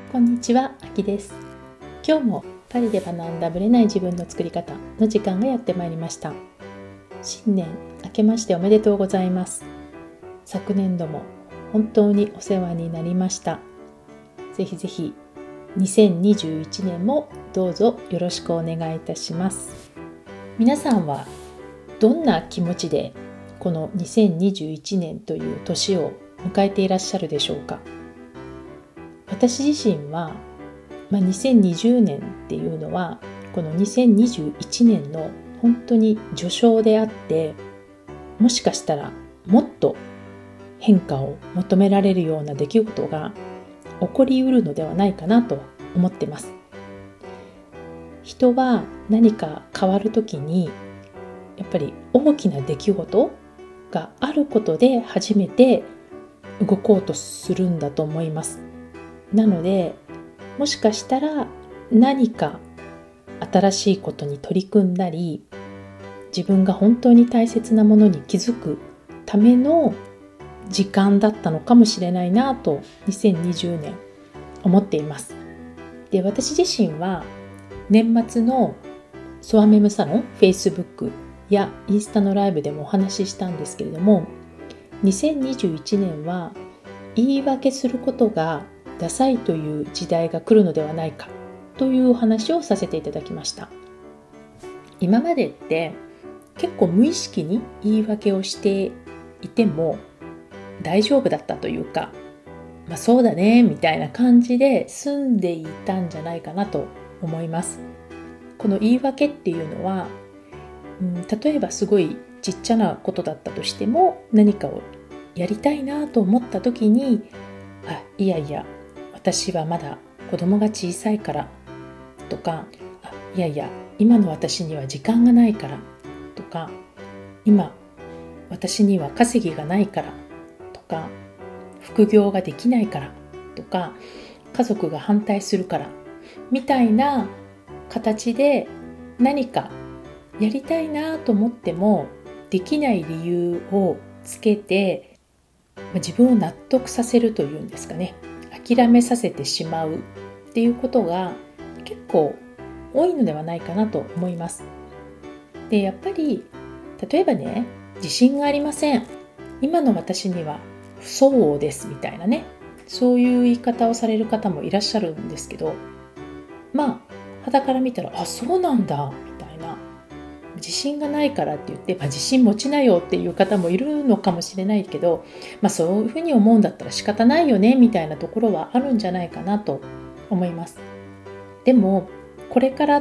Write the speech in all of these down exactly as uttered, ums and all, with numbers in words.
こんにちは、あきです。今日もパリで学んだブレない自分の作り方の時間がやってまいりました。新年明けましておめでとうございます。昨年度も本当にお世話になりました。ぜひぜひにせんにじゅういちねんもどうぞよろしくお願いいたします。皆さんはどんな気持ちでこのにせんにじゅういちねんという年を迎えていらっしゃるでしょうか。私自身は、まあ、にせんにじゅうねんっていうのはこのにせんにじゅういちねんの本当に序章であって、もしかしたらもっと変化を求められるような出来事が起こりうるのではないかなと思っています。人は何か変わるときにやっぱり大きな出来事があることで初めて動こうとするんだと思います。なので、もしかしたら何か新しいことに取り組んだり、自分が本当に大切なものに気づくための時間だったのかもしれないなとにせんにじゅうねん思っています。で、私自身は年末のソアメムサロン、Facebook やインスタのライブでもお話ししたんですけれども、にせんにじゅういちねんは言い訳することがダサいという時代が来るのではないかというお話をさせていただきました。今までって結構無意識に言い訳をしていても大丈夫だったというか、まあそうだねみたいな感じで済んでいたんじゃないかなと思います。この言い訳っていうのは、うん、例えばすごいちっちゃなことだったとしても、何かをやりたいなと思った時に、あ、いやいや私はまだ子供が小さいからとか、あ、いやいや今の私には時間がないからとか、今私には稼ぎがないからとか、副業ができないからとか、家族が反対するからみたいな形で何かやりたいなと思ってもできない理由をつけて自分を納得させるというんですかね、諦めさせてしまうっていうことが結構多いのではないかなと思います。で、やっぱり例えばね、自信がありません、今の私には不相応ですみたいなね、そういう言い方をされる方もいらっしゃるんですけど、まあ傍から見たら、あ、そうなんだみたいな、自信がないからって言って、まあ、自信持ちなよっていう方もいるのかもしれないけど、まあ、そういうふうに思うんだったら仕方ないよねみたいなところはあるんじゃないかなと思います。でもこれからって、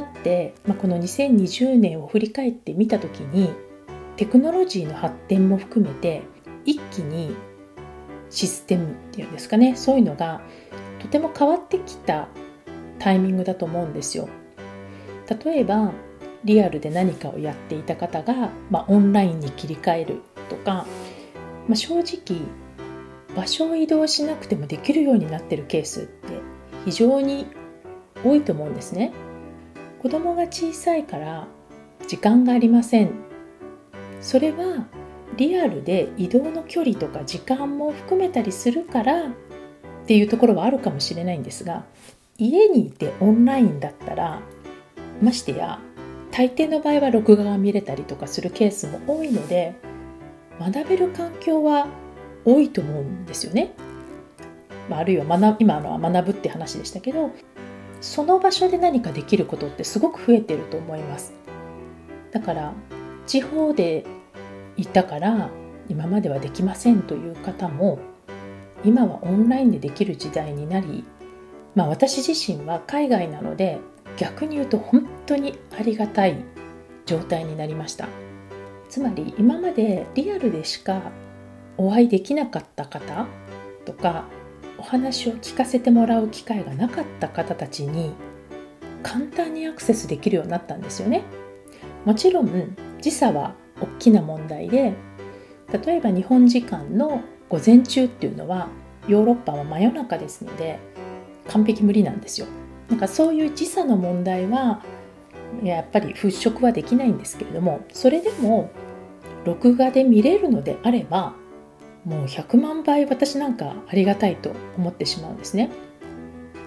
まあ、このにせんにじゅうねんを振り返ってみたときに、テクノロジーの発展も含めて一気にシステムっていうんですかね、そういうのがとても変わってきたタイミングだと思うんですよ。例えばリアルで何かをやっていた方が、まあ、オンラインに切り替えるとか、まあ、正直場所を移動しなくてもできるようになっているケースって非常に多いと思うんですね。子供が小さいから時間がありません。それはリアルで移動の距離とか時間も含めたりするからっていうところはあるかもしれないんですが、家にいてオンラインだったら、ましてや大抵の場合は録画が見れたりとかするケースも多いので、学べる環境は多いと思うんですよね。まあ、あるいは学今のは学ぶって話でしたけど、その場所で何かできることってすごく増えてると思います。だから地方でいたから今まではできませんという方も、今はオンラインでできる時代になり、まあ、私自身は海外なので逆に言うと本当にありがたい状態になりました。つまり今までリアルでしかお会いできなかった方とか、お話を聞かせてもらう機会がなかった方たちに簡単にアクセスできるようになったんですよね。もちろん時差は大きな問題で、例えば日本時間の午前中っていうのはヨーロッパは真夜中ですので完璧無理なんですよ。なんかそういう時差の問題はやっぱり払拭はできないんですけれども、それでも録画で見れるのであればもうひゃくまんばい私なんかありがたいと思ってしまうんですね。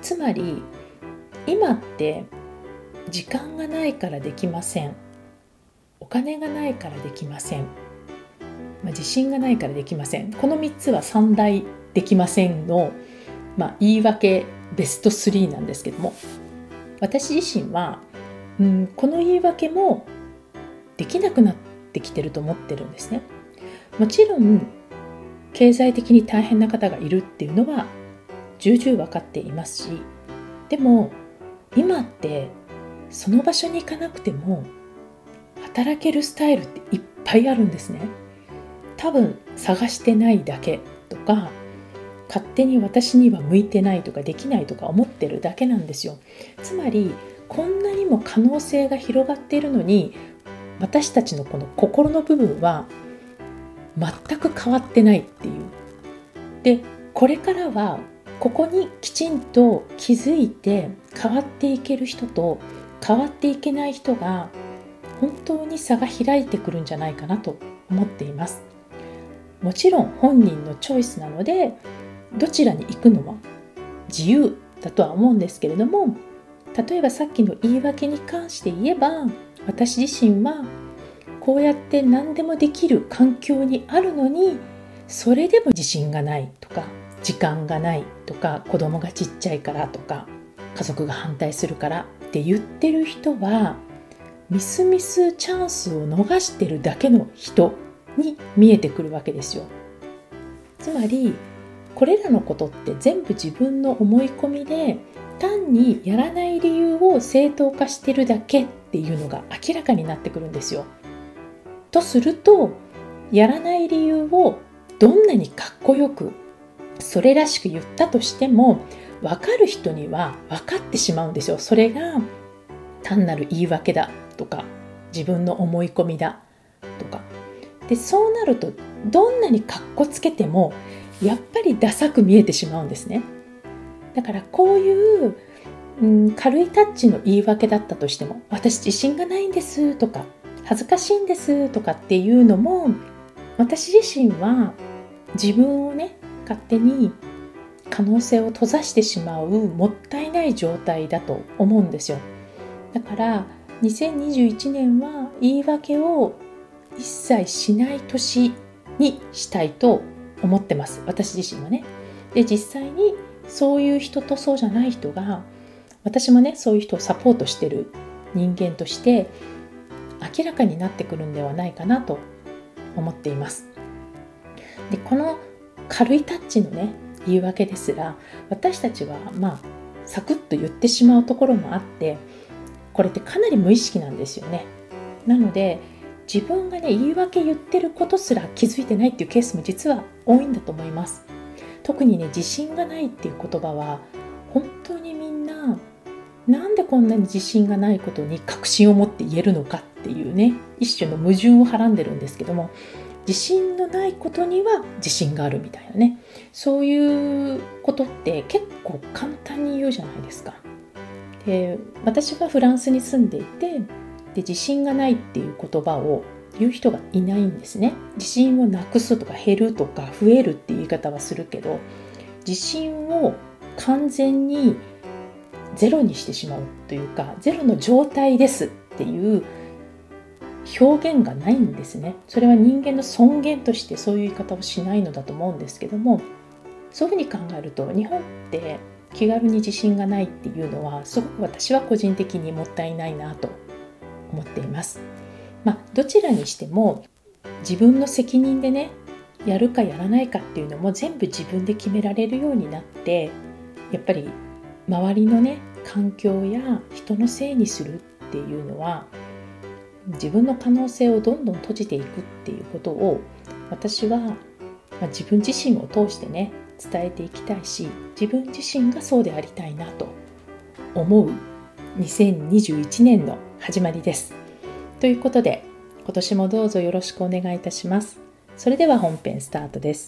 つまり今って時間がないからできません、お金がないからできません、まあ、自信がないからできません、このみっつは三大できませんの、まあ、言い訳ベストスリーなんですけども、私自身は、うん、この言い訳もできなくなってきてると思ってるんですね。もちろん経済的に大変な方がいるっていうのは重々分かっていますし、でも今ってその場所に行かなくても働けるスタイルっていっぱいあるんですね。多分探してないだけとか、勝手に私には向いてないとかできないとか思ってるだけなんですよ。つまりこんなにも可能性が広がっているのに、私たちのこの心の部分は全く変わってないっていう。で、これからはここにきちんと気づいて変わっていける人と変わっていけない人が本当に差が開いてくるんじゃないかなと思っています。もちろん本人のチョイスなので、どちらに行くのは自由だとは思うんですけれども、例えばさっきの言い訳に関して言えば、私自身はこうやって何でもできる環境にあるのに、それでも自信がないとか時間がないとか、子供がちっちゃいからとか家族が反対するからって言ってる人は、ミスミスチャンスを逃してるだけの人に見えてくるわけですよ。つまりこれらのことって全部自分の思い込みで、単にやらない理由を正当化してるだけっていうのが明らかになってくるんですよ。とすると、やらない理由をどんなにかっこよくそれらしく言ったとしても、分かる人には分かってしまうんですよ。それが単なる言い訳だとか、自分の思い込みだとかで、そうなるとどんなにかっこつけてもやっぱりダサく見えてしまうんですね。だからこういう、うん、軽いタッチの言い訳だったとしても、私自信がないんですとか、恥ずかしいんですとかっていうのも、私自身は自分をね、勝手に可能性を閉ざしてしまうもったいない状態だと思うんですよ。だからにせんにじゅういちねんは言い訳を一切しない年にしたいと思ってます。私自身はね。で、実際にそういう人とそうじゃない人が、私もね、そういう人をサポートしてる人間として明らかになってくるんではないかなと思っています。で、この軽いタッチのね、言い訳ですら、私たちはまあサクッと言ってしまうところもあって、これってかなり無意識なんですよね。なので自分がね、言い訳言ってることすら気づいてないっていうケースも実は多いんだと思います。特にね、自信がないっていう言葉は本当にみんな、なんでこんなに自信がないことに確信を持って言えるのかっていうね、一種の矛盾をはらんでるんですけども、自信のないことには自信があるみたいなね、そういうことって結構簡単に言うじゃないですか。で、私はフランスに住んでいて、で、自信がないっていう言葉を言う人がいないんですね。自信をなくすとか減るとか増えるっていう言い方はするけど、自信を完全にゼロにしてしまうというか、ゼロの状態ですっていう表現がないんですね。それは人間の尊厳としてそういう言い方をしないのだと思うんですけども、そういうふうに考えると、日本って気軽に自信がないっていうのはすごく私は個人的にもったいないなと思っています。まあ、どちらにしても自分の責任でね、やるかやらないかっていうのも全部自分で決められるようになって、やっぱり周りのね、環境や人のせいにするっていうのは自分の可能性をどんどん閉じていくっていうことを、私は、まあ、自分自身を通してね、伝えていきたいし、自分自身がそうでありたいなと思うにせんにじゅういちねんの始まりです。ということで、今年もどうぞよろしくお願いいたします。それでは本編スタートです。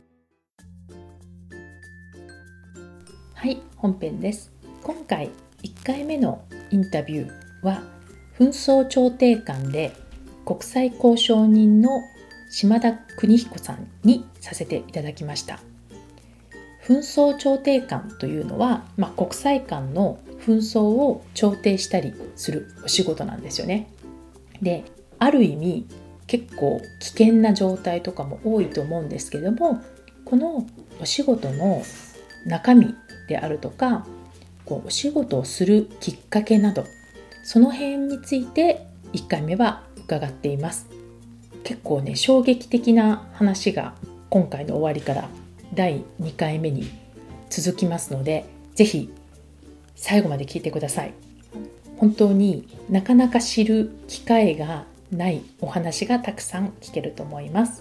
はい、本編です。今回いっかいめのインタビューは、紛争調停官で国際交渉人の島田邦彦さんにさせていただきました。 紛争調停官というのは、まあ、国際間の紛争を調停したりするお仕事なんですよね。で、ある意味結構危険な状態とかも多いと思うんですけども、このお仕事の中身であるとか、こうお仕事をするきっかけなど、その辺についていっかいめは伺っています。結構ね、衝撃的な話が今回の終わりからだいにかいめに続きますので、ぜひ最後まで聞いてください。本当になかなか知る機会がないお話がたくさん聞けると思います。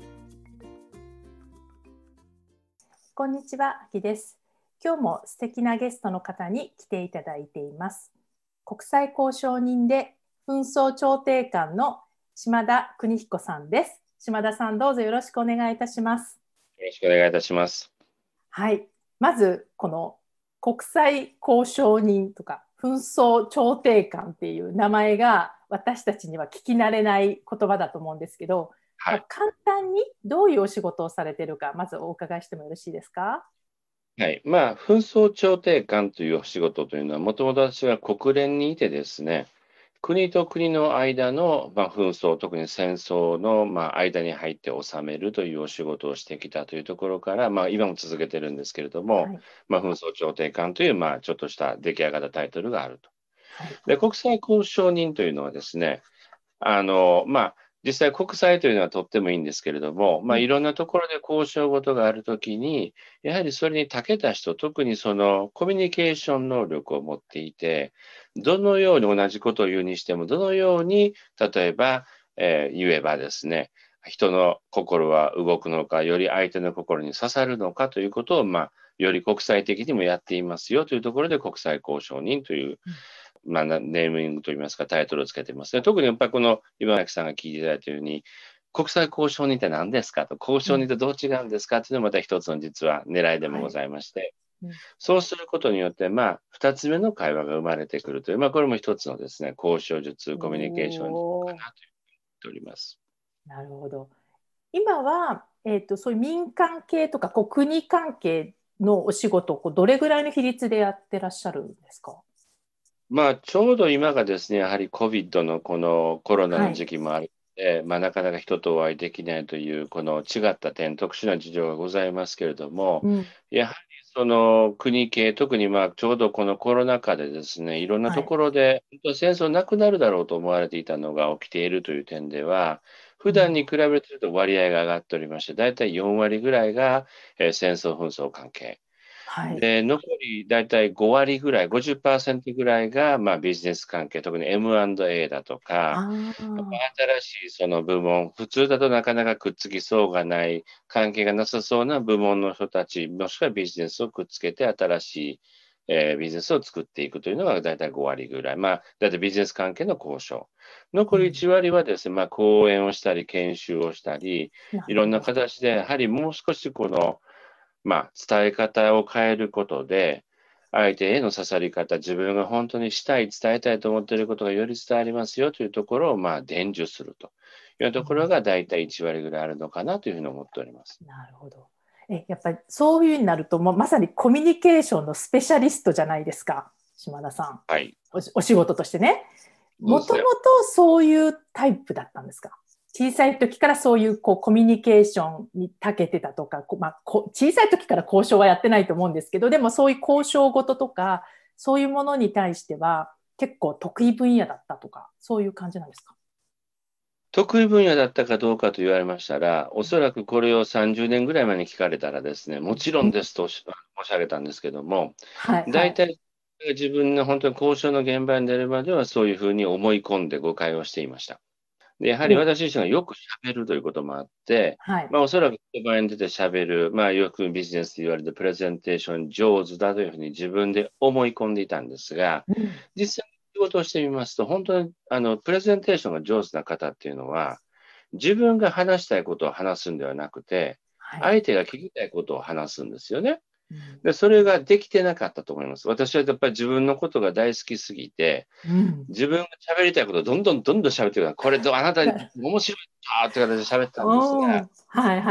こんにちは、あきです。今日も素敵なゲストの方に来ていただいています。国際交渉人で紛争調停官の島田邦彦さんです。島田さん、どうぞよろしくお願いいたします。 よろしくお願いいたします。 はい。まず、この国際交渉人とか紛争調停官っていう名前が私たちには聞き慣れない言葉だと思うんですけど、 はい。 簡単にどういうお仕事をされているか、まずお伺いしてもよろしいですか？ はい。まあ、紛争調停官というお仕事というのは、もともと私は国連にいてですね、国と国の間の、まあ、紛争、特に戦争の、まあ、間に入って収めるというお仕事をしてきたというところから、まあ、今も続けてるんですけれども、 はい。 まあ、紛争調停官という、まあ、ちょっとした出来上がったタイトルがあると。 はい。 で、国際交渉人というのはですね、あの、まあ、実際国際というのはとってもいいんですけれども、まあ、 うん。 いろんなところで交渉事があるときに、やはりそれに長けた人、特にそのコミュニケーション能力を持っていて、どのように同じことを言うにしても、どのように、例えば、えー言えばですね、人の心は動くのか、より相手の心に刺さるのかということを、まあ、より国際的にもやっていますよというところで、国際交渉人といううん。 まあ、ネーミングといいますか、タイトルをつけていますね。特にやっぱりこの今垣さんが聞いていただいたように、国際交渉人って何ですかと、交渉人うん。 ってどう違うんですかっていうのもまた一つの実は狙いでもはい。 ございまして、 うん。 そうすることによって、まあ、二つ目の会話が生まれてくるという、まあ、これも一つのですね、交渉術、コミュニケーション術かおー、 なと言っております。 なるほど。今は、えっと、そういう民間系とかこう国関係のお仕事をこうどれぐらいの比率でやってらっしゃるんですか？ まあ、ちょうど今がですね、やはり コビッド のこのコロナのはい。 時期もあるので、まあ、なかなか人とお会いできないという、この違った点、特殊な事情がございますけれども、 うん。 やはりその国系、特にまあちょうどこのコロナ禍でですね、いろんなとはい。 ころで、本当は戦争なくなるだろうと思われていたのが起きているという点では、普うん。 段に比べると割合が上がっておりまして、だいたいよん割ぐらいが、えー戦争紛争関係。 はい。 で、残りだいたいご割ぐらい、ごじゅっパーセントぐらいが、まあ、ビジネス関係、特に エムアンドエー だとか、 ああ、 新しいその部門、普通だとなかなかくっつきそうがない、関係がなさそうな部門の人たち、もしくはビジネスをくっつけて新しい、えービジネスを作っていくというのがだいたいご割ぐらい。まあ、だいたいビジネス関係の交渉。残りいちうん。 割はですね、まあ、講演をしたり、研修をしたり、いろんななるほど。 形で、やはりもう少しこの、まあ、伝え方を変えることで、相手への刺さり方、自分が本当にしたい、伝えたいと思っていることがより伝わりますよというところを、まあ、伝授するというところうん。 が大体いち割ぐらいあるのかなというふうに思っております。 なるほど。え、やっぱりそういうふうになると、もうまさにコミュニケーションのスペシャリストじゃないですか、島田さん。 はい。 おし、お仕事としてね。もともそうですね。 とそういうタイプだったんですか？小さい時からそういうこうコミュニケーションに長けてたとか、こまあ、こ小さい時から交渉はやってないと思うんですけど、でもそういう交渉事とか、そういうものに対しては結構得意分野だったとか、そういう感じなんですか？ 得意分野だったかどうかと言われましたら、おそらくこれをさんじゅうねんぐらい前に聞かれたらですね、もちろうん。 んですと申し上げたんですけども、 はい、はい。 大体自分の本当に交渉の現場に出るまではそういうふうに思い込んで誤解をしていました。で、やはりお、 私自身がよく喋るということもあって、 はい。 まあおそらく言葉に出て喋る、まあよくビジネスで言われるプレゼンテーション上手だというふうに自分で思い込んでいたんですが、 うん。 実際に仕事をしてみますと、本当にあのプレゼンテーションが上手な方っていうのは、自分が話したいことを話すんではなくて、 はい。 相手が聞きたいことを話すんですよね。 うん。 で、それができてなかったと思います。私はやっぱり自分のことが大好きすぎて、 うん。 自分が喋りたいことをどんどんどんどん喋ってくる。これど、あなた面白いなって形で喋ってたんですが、 おー、はい、はい。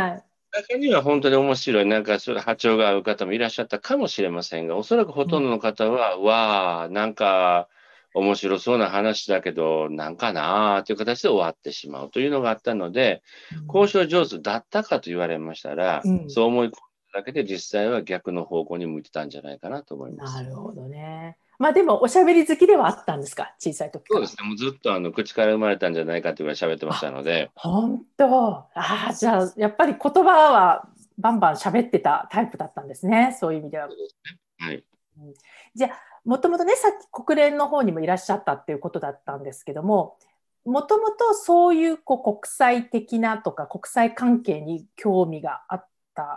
中には本当に面白い、なんかそれ波長が合う方もいらっしゃったかもしれませんが、おそらくほとんどの方は、わあ、なんか面白そうな話だけど、なんかなあという形で終わってしまうというのがあったので、交渉上手だったかと言われましたら、 うん。 そう思い込んだだけで実際は逆の方向に向いてたんじゃないかなと思います。 なるほどね。まあでも、おしゃべり好きではあったんですか、小さい時から。 そうですね、もうずっとあの口から生まれたんじゃないかというぐらい喋ってましあ、 たので、 本当。ああ、じゃあ、やっぱり言葉はバンバン喋ってたタイプだったんですね。そういう意味では。 はい。 うん、じゃあ、もともとね、さっき国連の方にもいらっしゃったっていうことだったんですけども、もともとそういうこう国際的なとか国際関係に興味があった、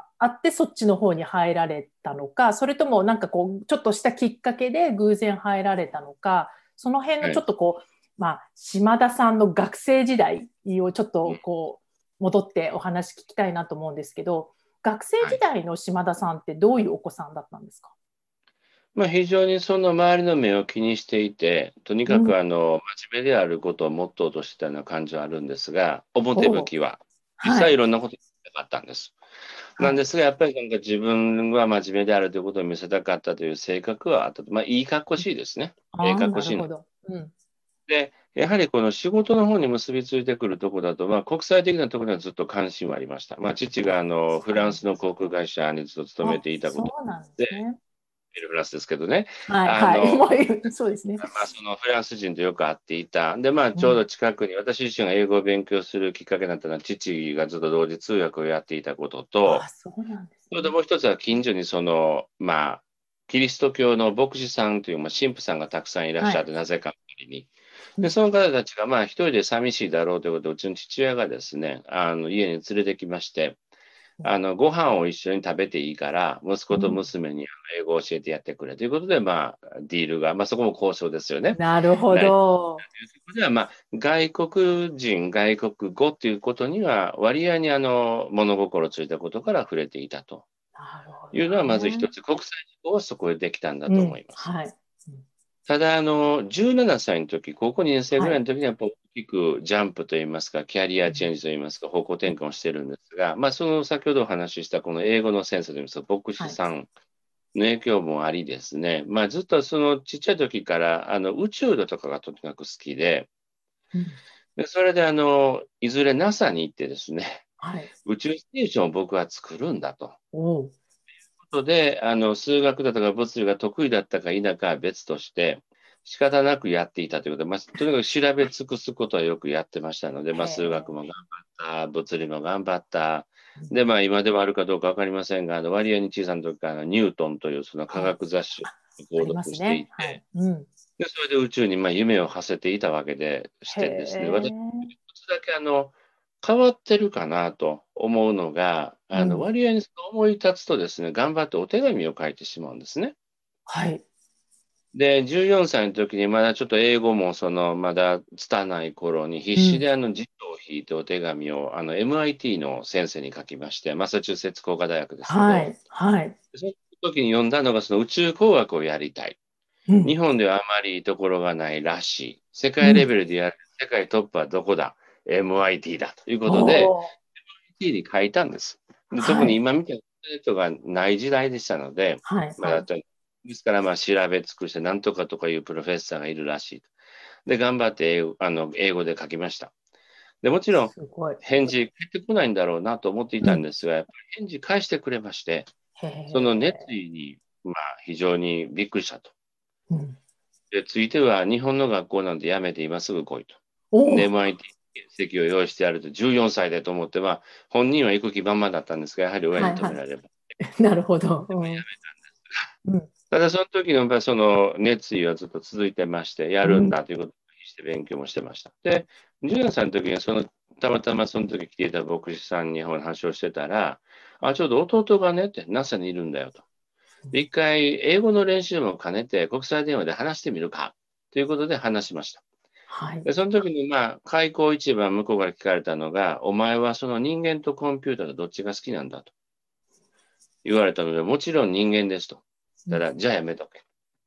あってそっちの方に入られたのか、それともなんかこう、ちょっとしたきっかけで偶然入られたのか、その辺のはい。 ちょっとこう、まあ、島田さんの学生時代をちょっとこう、戻ってお話聞きたいなと思うんですけど、学生はい。 時代の島田さんってどういうお子さんだったんですか？ まあ、非常にその周りの目を気にしていて、とにかうん。 くあの真面目であることをモットーとしてたような感じはあるんですが、表向おお、 きは、実はい。 際いろんなことをしたかったんです。 はい。 なんですが、やっぱりなんか自分は真面目であるということを見せたかったという性格はあったと。まあ、いい格好しいですね。ええああ、 格好しいの。 なるほど。うん。 で、やはりこの仕事の方に結びついてくるところだと、まあ、国際的なところにはずっと関心はありました。まあ、父があのフランスの航空会社にずっと勤めあ、 ていたことそうなんでで、 すね。 エルフランスですけどね。 はい、はい。 あの、 もう、そうですね。 まあ、そのフランス人とよく会っていた。で、まあ、ちょうどうん。 近くに、私自身が英語を勉強するきっかけになったのは、父がずっと同時通訳をやっていたことと、 あ、そうなんですそれとね。 もう一つは近所にその、まあ、キリスト教の牧師さんという、まあ、神父さんがたくさんいらっはい。 しゃって、なぜか周りに。で、 うん。 その方たちが、まあ、一人で寂しいだろうということで、うちの父親がですね、あの、家に連れてきまして、あの、ご飯を一緒に食べていいから、息子とうん。 娘にあの英語を教えてやってくれということで、まあ、ディールが、まあ、そこも交渉ですよね。 なるほ成りど。 そこでは、まあ、外国人、外国語ということには、割合にあの物心ついたことから触れていたとなるほどいうのは、まず一ね。 つ、国際法はそこでできたんだうん。 と思います。 はい。うん、 ただ、あの、じゅうななさいの時、高校にねん生ぐはい。 らいの時には、やっぱ大きくジャンプといいますか、キャリアうん。 チェンジといいますか、方向転換をしてるんですが、まあ、その先ほどお話ししたこの英語の先生といいますか、牧はい。 師さんの影響もありですね、まあ、ずっとそのちっちゃい時から、あの、宇宙だとかがとにかく好きで、 うん。 で、それであの、いずれ ナサ に行ってですね、 はい。 宇宙ステーションを僕は作るんだと。 おお。 ことで、あの、数学だとか物理が得意だったか否かは別として、仕方なくやっていたということで、まあ、とにかく調べ尽くすことはよくやってましたので、まへあ、数学も頑え。 張った、物理も頑張った。 うん、 で、まあ、今でもあるかどうかわかりませんが、あの割合に小さな時からあのニュートンというその科は学雑誌あ、 をあり購読していますね。はい。 て、 うん。 で、それで宇宙にまあ夢を馳せていたわけでしへてですね、私、 え。 一つだけあの、変わってるかなと思うのが、あの、 うん。 割合にその思い立つとですね、頑張ってお手紙を書いてしまうんですね。 はい。 で、じゅうよんさいの時にまだちょっと英語もその、まだ拙い頃に必うん。 死であの辞書を引いてお手紙をあの エムアイティー の先生に書きまして、マサチューセッツ工科大学ですけど、 はい。はい。 その時に読んだのがその宇宙工学をやりたい。 うん。 日本ではあまりいいところがないらしい。世うん。 界レベルでやる世界トップはどこだ？ エムアイティー だというこおとで、 お。 エムアイティー に書いたんです。で、特はい。 に今みたいなインターネットがない時代でしたので、 はい。 まあ、 はい。 だったですから、まあ、調べ尽くして、なんとかとかいうプロフェッサーがいるらしい。で、頑張って英語、あの、英語で書きました。で、もちろん、 すごい。 返事返ってこないんだろうなと思っていうん。 たんですが、やっぱり返事返してくれまして、 へその熱え。 意に、まあ、非常にびっくりしたと。 うん。 で、ついては、日本の学校なんてやめて今すぐ来いと。で、 おお。 エムアイティー 席を用意してやると、じゅうよんさいでと思っては、本人は行く気満々だったんですが、やはり親にはい。は止められば。 い。なるほど。うん。うん。 ただ、その時のやっぱりその熱意はずっと続いてまして、やるんうん。 だということにして勉強もしてました。で、じゅうよんさいの時にその、たまたまその時来ていた牧師さんに話をしてたら、あ、ちょうど弟がねって、ナサ にいるんだよと。で一回、英語の練習も兼ねて、国際電話で話してみるかということで話しました。 はい。 で、その時に、まあ、開口一番向こうから聞かれたのが、お前はその人間とコンピューターとどっちが好きなんだと言われたので、もちろん人間ですと。 うん。 ただ、じゃあやめとけ。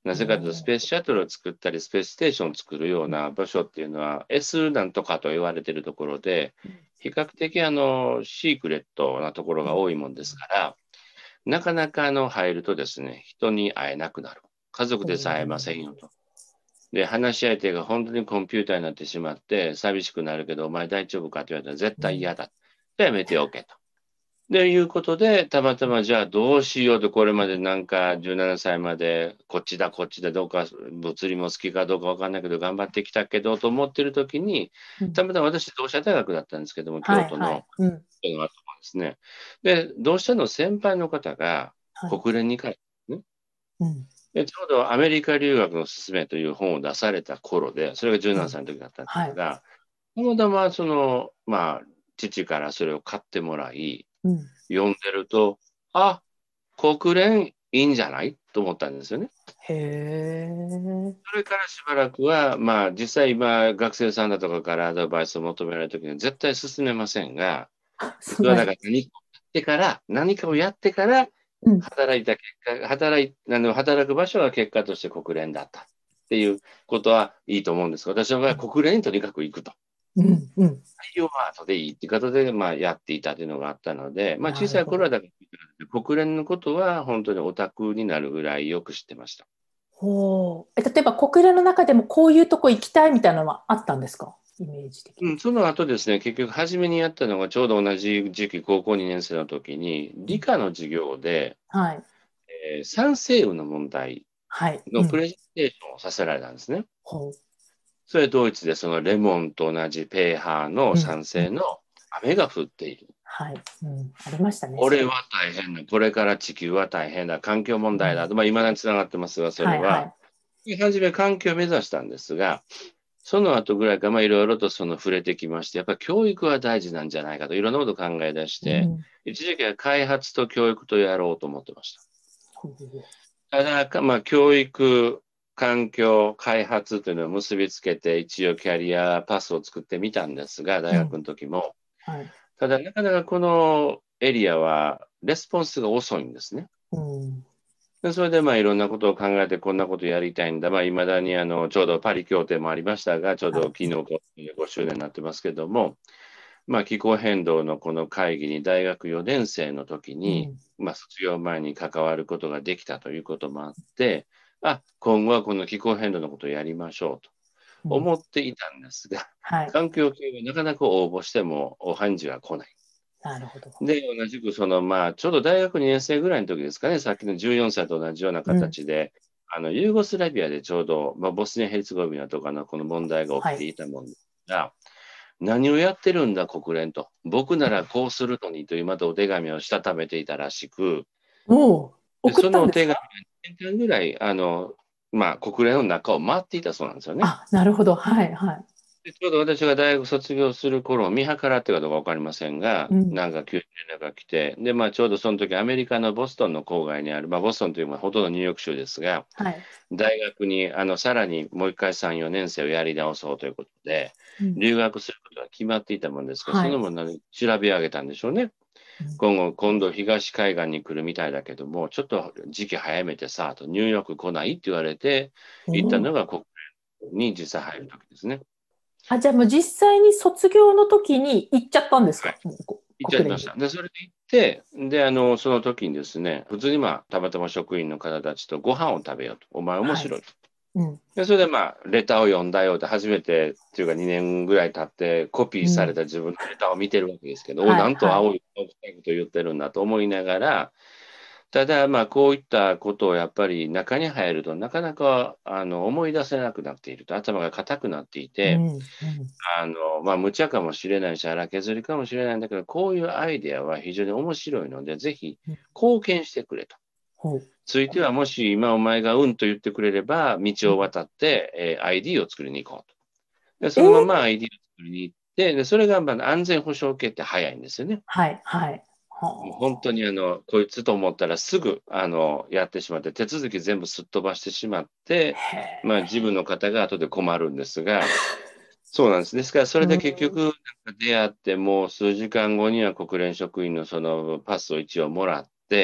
なぜかというと、スペースシャトルを作ったり、スペースステーションを作るような場所っていうのは、S なんとかと言われているところで、比較的あのシークレットなところが多いもんですから、なかなかあの入るとですね、人に会えなくなる。家族でさえ会えませんよと。で、話し相手が本当にコンピューターになってしまって、寂しくなるけど、お前大丈夫かって言われたら絶対嫌だ。じゃあやめておけと。で、いうことで、たまたまじゃあどうしようと、これまでなんかじゅうななさいまで、こっちだ、こっちだ、どうか、物理も好きかどうかわかんないけど、頑張ってきたけど、と思ってる時に、たまたま私、同志社大学だったんですけども、京都の、 うん、 人がですね。で、同志社の先輩の方が国連に帰って、ね、 はいうん、 で、ちょうどアメリカ留学のすすめという本を出された頃で、それがじゅうななさいの時だったんですが、たまたまその、まあ、父からそれを買ってもらい、うん、読んでると、あ、国連いいんじゃないと思ったんですよね。 へー。 それからしばらくは、まあ、実際今、学生さんだとかからアドバイスを求められるときには絶対進めませんが、それはだから何かをやってから、何かをやってから、働いた結果、働い、あの、働く場所が結果として国連だったっていうことはいいと思うんですが、私の場合は国連にとにかく行くと。 うんうん。 内容は後でいいっていうことで、まあ、やっていたというのがあったので、まあ、小さい頃はだから国連のことは本当にオタクになるぐらいよく知ってました。 ほう。え、例えば国連の中でもこういうとこ行きたいみたいなのはあったんですか？イメージ的に。 うん、その後ですね、結局初めにやったのがちょうど同じ時期、高校にねん生の時に、理科の授業で、 うん、はい。 えー酸性雨の問題のプレゼンテーションをさせられたんですね。 はいうん、 それドイツでそのレモンと同じペーハーの酸性の雨が降っている。 うんはい、うん。ありましたね。 これは大変だ。これから地球は大変だ。環境問題だ。うん、まあ、未だにつながってますが、それは。はいはい、初め環境を目指したんですが、その後ぐらいから、まあ、いろいろとその触れてきまして、やっぱり教育は大事なんじゃないかと、いろんなことを考え出して、うん、一時期は開発と教育とやろうと思ってました。ただ、まあ、教育、環境、開発というのを結びつけて、一応キャリアパスを作ってみたんですが、大学の時も。うんはい、ただ、なかなかこのエリアは、レスポンスが遅いんですね。うんでそれでまあいろんなことを考えてこんなことやりたいんだ。まあ未だにあのちょうどパリ協定もありましたが、ちょうど昨日ごしゅうねんになってますけども、まあ気候変動のこの会議に大学よねん生の時に、うん、まあ卒業前に関わることができたということもあって、あ、今後はこの気候変動のことをやりましょうと思っていたんですが、うんはい、環境系はなかなか応募してもお返事が来ない。 なるほど。 で、同じくその、まあ、ちょうど大学にねん生ぐらいの時ですかね、さっきのじゅうよんさいと同じような形で、うん、あの、ユーゴスラビアでちょうど、まあ、ボスニア・ヘルツェゴビナとかのこの問題が起きていたもんですが、はい、何をやってるんだ、国連と。僕ならこうするのにという、またお手紙をしたためていたらしく、 おそのお手紙がにねんかんぐらい、あの、まあ、国連の中を回っていたそうなんですよね。 あ、なるほど。はい、はい。 でちょうど私が大学卒業する頃、見計らってかどうか分かりませんが、うん、なんか急に連絡が来て、で、まあ、ちょうどその時アメリカのボストンの郊外にある、まあ、ボストンというのはほとんどニューヨーク州ですが、はい、大学にあのさらにもう一回さん、よねん生をやり直そうということで、うん、留学することが決まっていたもんですから、はい、そのものを調べ上げたんでしょうね。うん、今後、今度東海岸に来るみたいだけども、ちょっと時期早めてさ、とニューヨーク来ないって言われて、行ったのが国連に実際入る時ですね。 あ、じゃあもう実際に卒業の時に行っちゃったんですか？はい、 行っちゃいました。で、それで行って、で、あの、その時にですね、普通にまあ、たまたま職員の方たちとご飯を食べようと。お前面白いと。はいうん、で、それでまあ、レターを読んだよって、初めてっていうかにねんぐらい経って、コピーされた自分のレターを見てるわけですけど、うん、おなんと青いこと言ってるんだと思いながら、ただ、まあ、こういったことをやっぱり中に入るとなかなかあの思い出せなくなっていると、頭が硬くなっていて、うんうん、あの、まあ、無茶かもしれないし、荒削りかもしれないんだけど、こういうアイデアは非常に面白いので、ぜひ貢献してくれと。うん、ついては、もし今お前がうんと言ってくれれば、道を渡って、えー、アイディー を作りに行こうと。でそのまま アイディー を作りに行って、でそれがまあ安全保障系って早いんですよね。 はい、はい。 もう本当にあの、こいつと思ったらすぐあのやってしまって、手続き全部すっ飛ばしてしまって、まあ、自分の方が後で困るんですが、そうなんです。ですから、それで結局、なんか出会って、もう数時間後には国連職員のそのパスを一応もらって、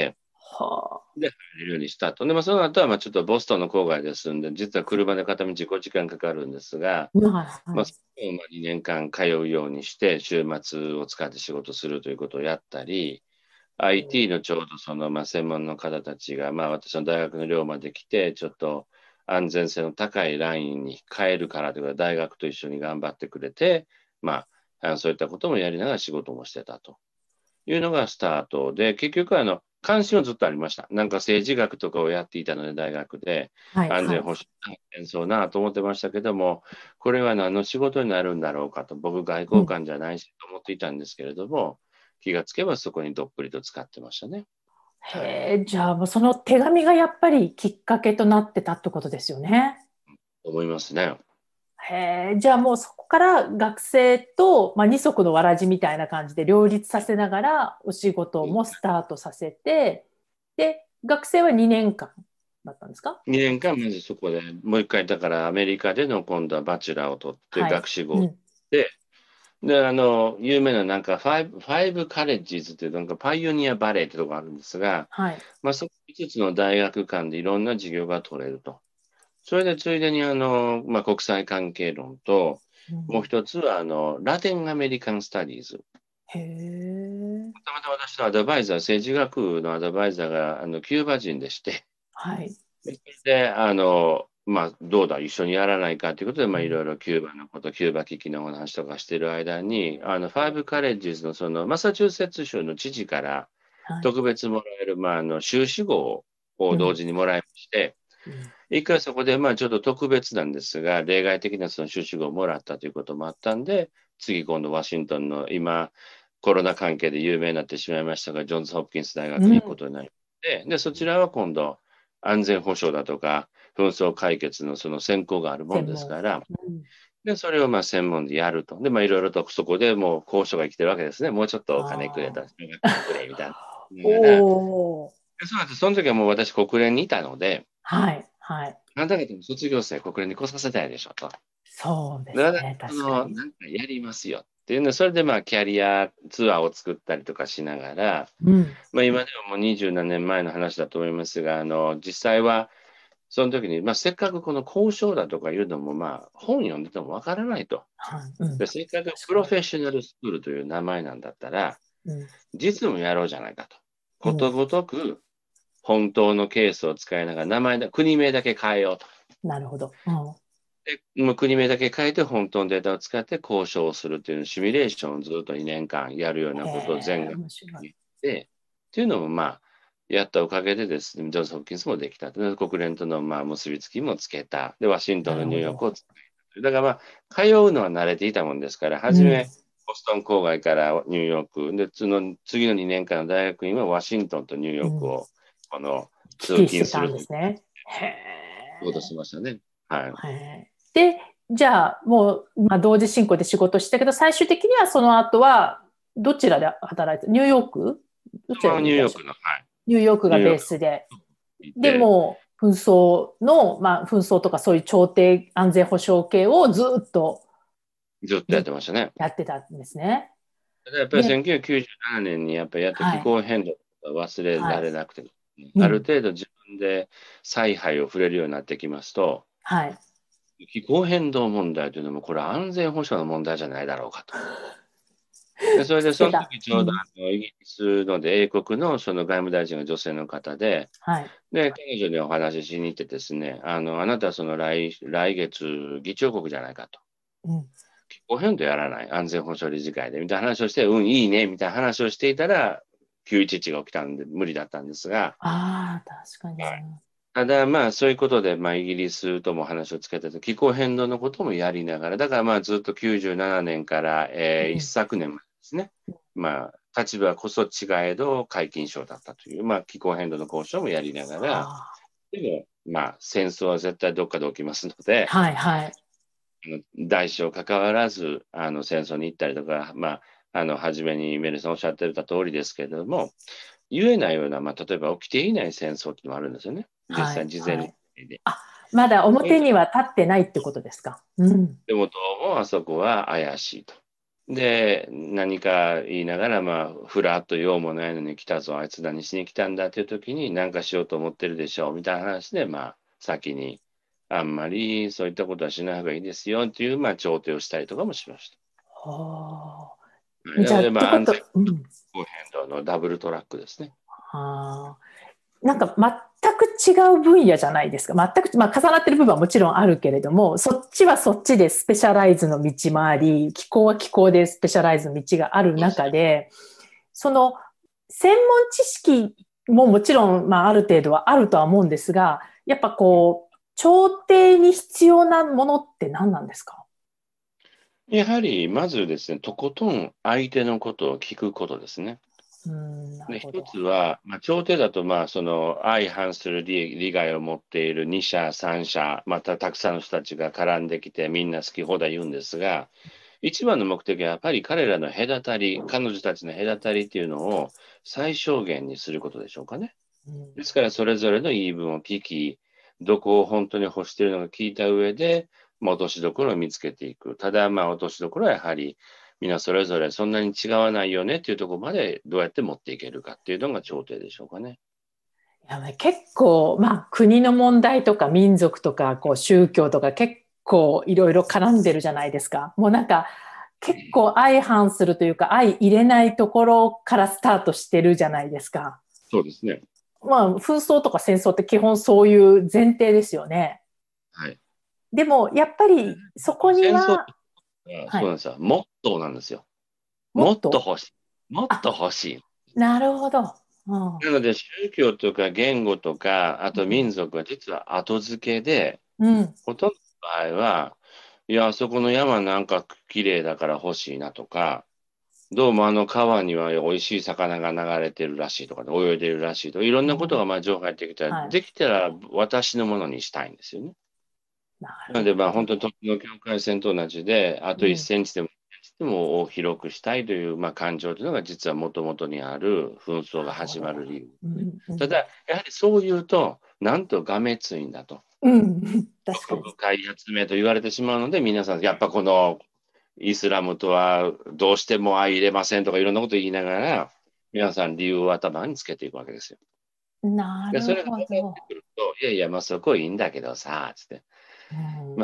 はで、入れるようにしたと。で、まあ、その後は、まあ、ちょっとボストンの郊外で住んで、実は車で片道ごじかんかかるんですが、 あ。はいまあ、 はい。 そこをまあにねんかん通うようにして、週末を使って仕事するということをやったり、アイティー のちょうどその、まあ、専門の方たちが、まあ、私の大学の寮まで来て、ちょっと安全性の高いラインに変えるからというか、大学と一緒に頑張ってくれて、まあ、あのそういったこともやりながら仕事もしてたというのがスタートで、結局あの、関心はずっとありました。なんか政治学とかをやっていたので、大学で、 はいはい。 安全保障、戦争なと思ってましたけども、これは何の仕事になるんだろうかと、僕、外うん。 交官じゃないしと思っていたんですけれども、気がつけばそこにどっぷりと使ってましたね。はい。 へえ、じゃあもうその手紙がやっぱりきっかけとなってたってことですよね。 思いますね。 へえ、じゃあもうそこから学生と、まあ、二足のわらじみたいな感じで両立させながらお仕事もスタートさせて、で、学生はにねんかんだったんですか？ にねんかんまずそこでもう一回だからアメリカでの今度はバチェラーを取ってはい。 学士号を取っうん。 て、で、あの、有名ななんかファイブ、ファイブカレッジズっていうなんかパイオニアバレーってとこがあるんですが、 はい。 まあそこいつつの大学間でいろんな授業が取れると。それでついでにあの、まあ国際関係論と、もううん、 一つはあの、ラテンアメリカンスタディーズ。 へえ。 たまたま私のアドバイザー、政治学のアドバイザーがあのキューバ人でして、 はい。 で、あの、まあ、どうだ、一緒にやらないかということで、まあ、いうん、 ろいろキューバのこと、キューバ危機のお話とかしてる間に、あの、ファイブカレッジズのその、マサチューセッツ州の知事からはい。 特別もらえる、まあ、あの、修士号を同うん。 時にもらいまして、 うん。 一回そこで、まあ、ちょっと特別なんですが、例外的なその修士号をもらったということもあったんで、次今度ワシントンの今、コロナ関係で有名になってしまいましたが、ジョンズ・ホプキンス大学に行くこうん。 とになりまして、で、そちらは今度、安全保障だとか、紛争解決のその専攻があるもん専門。 ですから、 うん。 で、それをまあ専門でやると。で、まあいろいろとそこでもう交渉が生きてるわけですね。もうちょっとお金くれと、 ああ。 奨学金くれみたいな。だから、 おお。 でそうなんです。その時はもう私国連にいたので、 はい。はい。 あなた方も卒業生国連に来させたいでしょと。 そうでだから、 すね。 その、 確かに。 なんかやりますよっていうの、それでまあキャリアツアーを作ったりとかしながら、 うん。 まあ今ではもうにじゅう何年前の話だと思いますが、あの、実際は、その時に、まあ、せっかくこの交渉だとかいうのも、まあ、本読んでてもわからないと。 はい。うん。 で、せっかくプ確かに。 ロフェッショナルスクールという名前なんだったら、 うん。 実務やろうじゃないかと。 うん。 ことごとく、本当のケースを使いながら、名前だ、国名だけ変えようと。 なるほど。うん。 で、もう国名だけ変えて、本当のデータを使って交渉をするというシミュレーションをずっとにねんかんやるようなへことを全え、 学面白い。 に言って、っていうのも、まあ、やったおかげでですね、ジョンズ・ホプキンスもできた。で国連とのまあ結びつきもつけた。で、ワシントンのニューヨーなるほど。 クをつけた。だからまあ、通うのは慣れていたもんですから、はうん。 じめ、ボストン郊外からニューヨーク、で、その次のにねんかんの大学院はワシントンとニューうん。 ヨークを、この、 危通機してたん勤するというですね。へことしましたね。はい。 え。へえ。で、じゃあ、もう、まあ、同時進行で仕事してたけど、最終的にはその後は、どちらで働いて、ニューヨークどちらまあ、 にいらっしゃる？ ニューヨークの、はい。 ニューヨークがベーニューヨークスで。 にいでて、 も、紛争の、まあ、紛争とかそういう調停、安全保障系をずっとずっとやっずてましたね。 やってたんですね。 ただやっぱりで、 せんきゅうひゃくきゅうじゅうななねんにやっぱりやった気はい、 候変動が忘れはい、 られなくて、あるうん、 程度自分で采配を触れるようになってきますと、 はい。 気候変動問題というのもこれは安全保障の問題じゃないだろうかと。で、それでそのしてた。 時ちょうどうん、 あのイギリスので英国のその外務大臣が女性の方で、 はい、 で、彼女にお話ししに行ってですね、あの、あなたはその来、来月議長国じゃないかと。 うん。 気候変動やらない安全保障理事会でみたいな話をして、うん、いいねみたいな話をしていたら、きゅういちいちが起きたんで無理だったんですが、 ああ、確かに。 はい、ただまあそういうことで、まあイギリスとも話をつけてて、気候変動のこともやりながら、だからまあずっときゅうじゅうななねんから、えー、一うん、 昨年までですね、まあ立場こそ違えど皆勤賞だったという、まあ気候変動の交渉もやりながら、 はあ、 でもまあ戦争は絶対どっかで起きますので、 はい、はい。 あの大小関わらず、あの戦争に行ったりとか、まあ、あの初めにメルさんおっしゃってた通りですけれども、言えないような、まあ、例えば起きていない戦争っていうのもあるんですよね。実はい、 際、事前に。 はい。あ、まだ表には立ってないってことですか？うん。 でもどうもあそこは怪しいと。 で、何か言いながら、まあ、ふらっと用もないのに来たぞ、あいつ何しに来たんだっていう時に、何かしようと思ってるでしょう、みたいな話で、まあ、先に、あんまりそういったことはしない方がいいですよ、っていう、まあ、調停をしたりとかもしましはた。はあ。じゃあ、っいなので、まあ、安全てこと、うん。 気候変動のダブルトラックですね。 はあ。なんか全く違う分野じゃないですか。全く、まあ重なってる部分はもちろんあるけれども、そっちはそっちでスペシャライズの道もあり、気候は気候でスペシャライズの道があるそうです中で、その専門知識ももちろん、まあある程度はあるとは思うんですが、やっぱね。 こう、調停に必要なものって何なんですか？ やはり、まずですね、とことん相手のことを聞くことですね。 うーん、なるで、 ほど。 一つは、まあ、調停だと、まあ、その相反する利利害を持っているに社、さん社、またたくさんの人たちが絡んできて、みんな好き放題言うんですが、一番の目的はやっぱり彼らの隔たり、彼女たちの隔たりっていうのを最小限にすることでしょうかね。 うん、 ですから、それぞれの言い分を聞き、どこを本当に欲しているのか聞いた上で、まあ落としどころを見つけていく。ただ、まあ、落としどころはやはり、皆それぞれそんなに違わないよねっていうところまでどうやって持っていけるかっていうのが調停でしょうかね。 いやね結構、まあ、国の問題とか民族とか、こう、宗教とか結構いろいろ絡んでるじゃないですか。もうなんか、結構相反するというか、相入れないところからスタートしてるじゃないですか。 そうですね。 まあ、紛争とか戦争って基本そういう前提ですよね。 はい。 でも、やっぱりそこに戦争は、 ははい、 そうなんですよ。モットーなんですよ。もっともっと、 欲しい。もっとあ、 欲しい。 なるほど。うん、 なので、宗教とか言語とか、あとうん、 民族は実は後付けで、 うん、 ほとんどの場合は、いや、あそこの山なんか綺麗だから欲しいなとか、どうもあの川には美味しい魚が流れてるらしいとか、泳いでるらしいとか、いろんなことがまあ情報入ってきたら、 はい、 できたら私のものにしたいんですよね。 ななので、まあるほど。 本当に時の境界線と同じで、あと1 うん、 センチでもいちセンチでも広くしたいという、まあ、感情というのが実はもともとにある紛争がなるほど。 始まる理由ですね。 うん、うん、 ただ、やはりそう言うと、なんとがめついんだと。 うん、確か奥に。 深いやつめと言われてしまうので、皆さん、やっぱこのイスラムとはどうしても相入れませんとかいろんなこと言いながら、皆さん理由を頭につけていくわけですよ。で、そなるれが分かってほど。 くると、いやいや、まあそこいいんだけどさ、つって。 うん、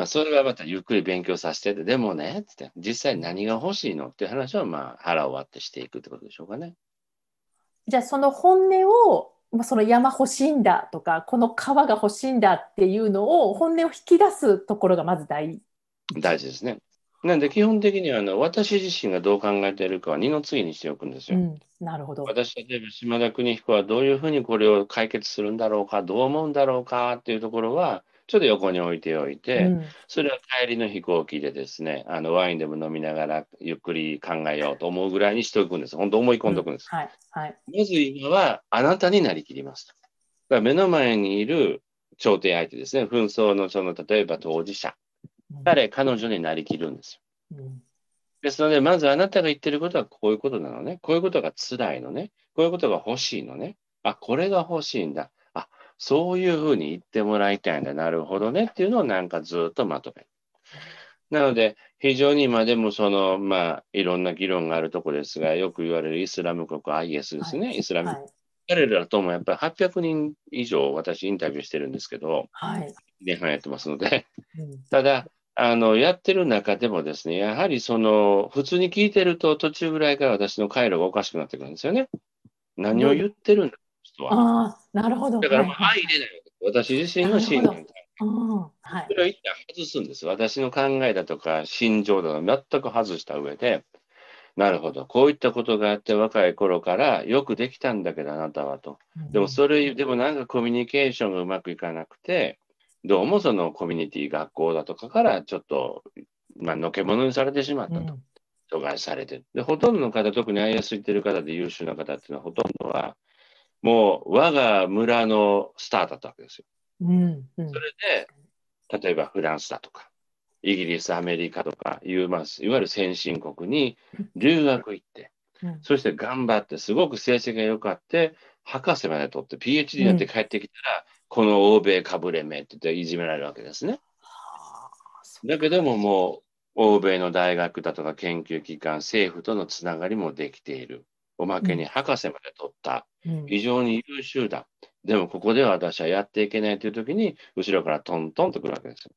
まあそれはまたゆっくり勉強させてて、でもね、つって、実際何が欲しいのっていう話をまあ腹を割ってしていくってことでしょうかね。 じゃあその本音を、まあその山欲しいんだとか、この川が欲しいんだっていうのを、本音を引き出すところがまず大事。 大事ですね。なんで基本的にはあの私自身がどう考えているかは二の次にしておくんですよ。 うん、なるほど。 私、例えば島田邦彦はどういうふうにこれを解決するんだろうか、どう思うんだろうかっていうところは、ちょっと横に置いておいて、 うん、 それは帰りの飛行機でですね、あのワインでも飲みながらゆっくり考えようと思うぐらいにしておくんです。本当思い込うん、 んでおくんです。 はい、はい。 まず今はあなたになりきりますと。だから目の前にいる調停相手ですね、紛争のその例えば当事者、 うん、 彼、彼女になりきるんですよ。 うん、 ですので、まずあなたが言ってることはこういうことなのね。こういうことが辛いのね。こういうことが欲しいのね。あ、これが欲しいんだ。あ、そういうふうに言ってもらいたいんだ。なるほどね。っていうのをなんかずっとまとめる。なので、非常に今でもその、まあ、いろんな議論があるところですが、よく言われるイスラム国 アイエス ではい、 すね。イスラム。 はい、 彼らともやっぱりはっぴゃくにん以上私インタビューしてるんですけど、 はい。 いちねんはんやってますので、 うん、 ただ、あの、やってる中でもですね、やはりその、普通に聞いてると途中ぐらいから私の回路がおかしくなってくるんですよね。何をどうぞ。 言ってるんだ、人は。 ああ、なるほど。 だからもうはい、はい、はい。 相入れないわけです。私自身のなるほど。 信念。 うん、はい。 それを一旦外すんです。私の考えだとか、心情だとか全く外した上で、なるほど。こういったことがあって若い頃からよくできたんだけど、あなたはと。でもうん、 それ、でもなんかコミュニケーションがうまくいかなくて、どうもそのコミュニティ、学校だとかからちょっと、まあ、のけものにされてしまったと。 うん、 阻害されてる。で、ほとんどの方、特に アイエス 行ってる方で優秀な方っていうのは、ほとんどは、もう我が村のスターだったわけですよ。 うん、うん。 それで、例えばフランスだとか、イギリス、アメリカとかいう、まあ、いわゆる先進国に留学行って、 うん、 そして頑張って、すごく成績が良かって、博士まで取って、ピーエイチディー になってうん。 帰ってきたら、この欧米かぶれめって言っていじめられるわけですね。 はあ、そっか。 だけどもも欧米の大学だとか研究機関、政府とのつながりもできている。おまけに博士まで取った。 うん。 非常に優秀だ。でもここでは私はやっていけないという時に、後ろからトントンとくるわけですよ。